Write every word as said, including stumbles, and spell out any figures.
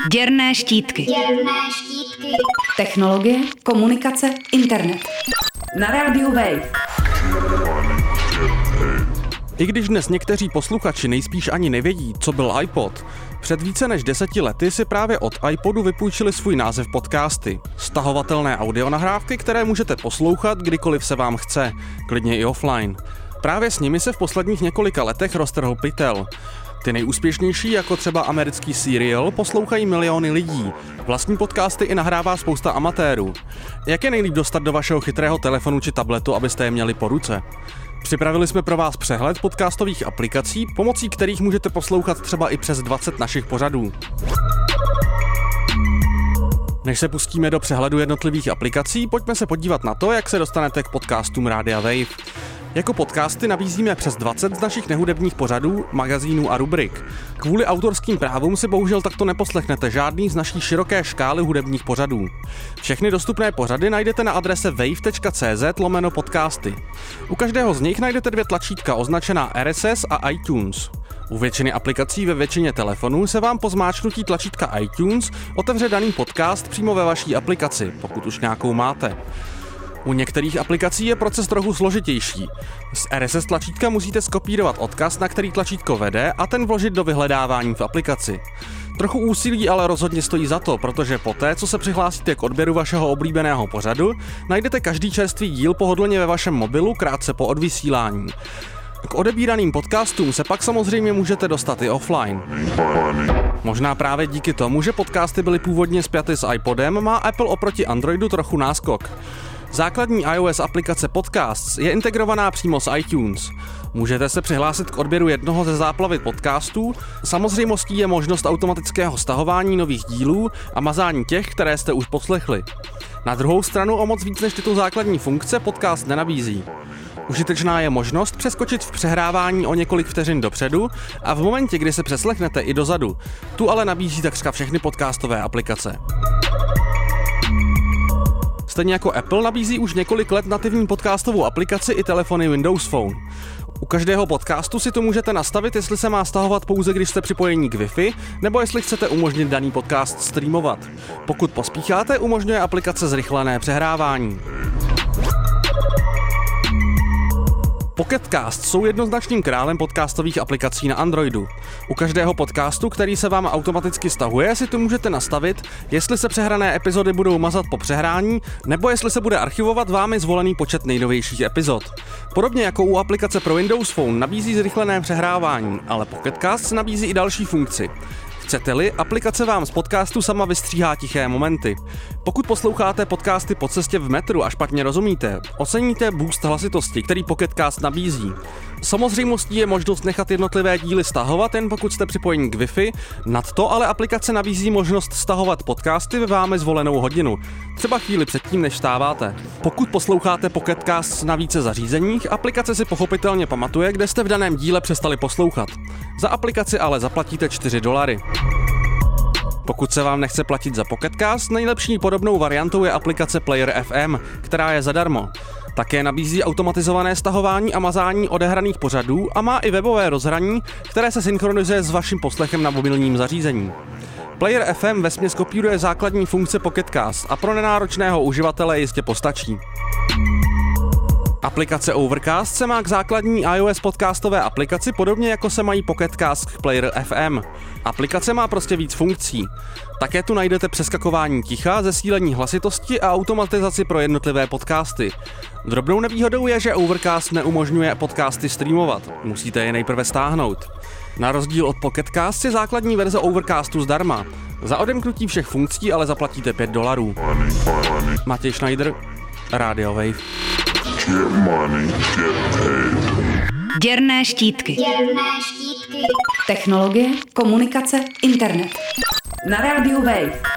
Děrné štítky. Děrné štítky. Technologie, komunikace, internet. Na rádiu Wave. I když dnes někteří posluchači nejspíš ani nevědí, co byl iPod, před více než deseti lety si právě od iPodu vypůjčili svůj název podcasty. Stahovatelné audionahrávky, které můžete poslouchat, kdykoliv se vám chce, klidně i offline. Právě s nimi se v posledních několika letech roztrhl pytel. Ty nejúspěšnější, jako třeba americký Serial, poslouchají miliony lidí. Vlastní podcasty i nahrává spousta amatérů. Jak je nejlíp dostat do vašeho chytrého telefonu či tabletu, abyste je měli po ruce? Připravili jsme pro vás přehled podcastových aplikací, pomocí kterých můžete poslouchat třeba i přes dvacet našich pořadů. Než se pustíme do přehledu jednotlivých aplikací, pojďme se podívat na to, jak se dostanete k podcastům Rádia Wave. Jako podcasty nabízíme přes dvacet z našich nehudebních pořadů, magazínů a rubrik. Kvůli autorským právům si bohužel takto neposlechnete žádný z naší široké škály hudebních pořadů. Všechny dostupné pořady najdete na adrese wave tečka cz lomeno podcasty. U každého z nich najdete dvě tlačítka označená R S S a iTunes. U většiny aplikací ve většině telefonů se vám po zmáčknutí tlačítka iTunes otevře daný podcast přímo ve vaší aplikaci, pokud už nějakou máte. U některých aplikací je proces trochu složitější. Z R S S tlačítka musíte skopírovat odkaz, na který tlačítko vede, a ten vložit do vyhledávání v aplikaci. Trochu úsilí ale rozhodně stojí za to, protože poté, co se přihlásíte k odběru vašeho oblíbeného pořadu, najdete každý čerstvý díl pohodlně ve vašem mobilu krátce po odvysílání. K odebíraným podcastům se pak samozřejmě můžete dostat i offline. Možná právě díky tomu, že podcasty byly původně spjaty s iPodem, má Apple oproti Androidu trochu náskok. Základní iOS aplikace Podcasts je integrovaná přímo s iTunes. Můžete se přihlásit k odběru jednoho ze záplavy podcastů, samozřejmostí je možnost automatického stahování nových dílů a mazání těch, které jste už poslechli. Na druhou stranu o moc víc než tyto základní funkce podcast nenabízí. Užitečná je možnost přeskočit v přehrávání o několik vteřin dopředu a v momentě, kdy se přeslechnete i dozadu. Tu ale nabízí takřka všechny podcastové aplikace. Stejně jako Apple nabízí už několik let nativní podcastovou aplikaci i telefony Windows Phone. U každého podcastu si to můžete nastavit, jestli se má stahovat pouze, když jste připojení k Wi-Fi, nebo jestli chcete umožnit daný podcast streamovat. Pokud pospícháte, umožňuje aplikace zrychlené přehrávání. Pocket Cast jsou jednoznačným králem podcastových aplikací na Androidu. U každého podcastu, který se vám automaticky stahuje, si tu můžete nastavit, jestli se přehrané epizody budou mazat po přehrání, nebo jestli se bude archivovat vámi zvolený počet nejnovějších epizod. Podobně jako u aplikace pro Windows Phone nabízí zrychlené přehrávání, ale Pocket Cast nabízí i další funkci. Chcete-li, aplikace vám z podcastu sama vystříhá tiché momenty. Pokud posloucháte podcasty po cestě v metru a špatně rozumíte, oceníte boost hlasitosti, který Pocket Cast nabízí. Samozřejmostí je možnost nechat jednotlivé díly stahovat, jen pokud jste připojení k Wi-Fi, nad to ale aplikace nabízí možnost stahovat podcasty ve vámi zvolenou hodinu, třeba chvíli předtím, než vstáváte. Pokud posloucháte Pocket Cast na více zařízeních, aplikace si pochopitelně pamatuje, kde jste v daném díle přestali poslouchat. Za aplikaci ale zaplatíte čtyři dolary. Pokud se vám nechce platit za Pocket Cast, nejlepší podobnou variantou je aplikace Player F M, která je zadarmo. Také nabízí automatizované stahování a mazání odehraných pořadů a má i webové rozhraní, které se synchronizuje s vaším poslechem na mobilním zařízení. Player F M vesměs kopíruje základní funkce Pocket Cast a pro nenáročného uživatele jistě postačí. Aplikace Overcast se má k základní iOS podcastové aplikaci podobně jako se mají Pocket Cast k Player F M. Aplikace má prostě víc funkcí. Také tu najdete přeskakování ticha, zesílení hlasitosti a automatizaci pro jednotlivé podcasty. Drobnou nevýhodou je, že Overcast neumožňuje podcasty streamovat. Musíte je nejprve stáhnout. Na rozdíl od Pocket Cast je základní verze Overcastu zdarma. Za odemknutí všech funkcí ale zaplatíte pět dolarů. Matěj Schneider, Radio Wave. Get money, get paid. Děrné štítky. Děrné štítky. Technologie, komunikace, internet. Na rádiu Wave.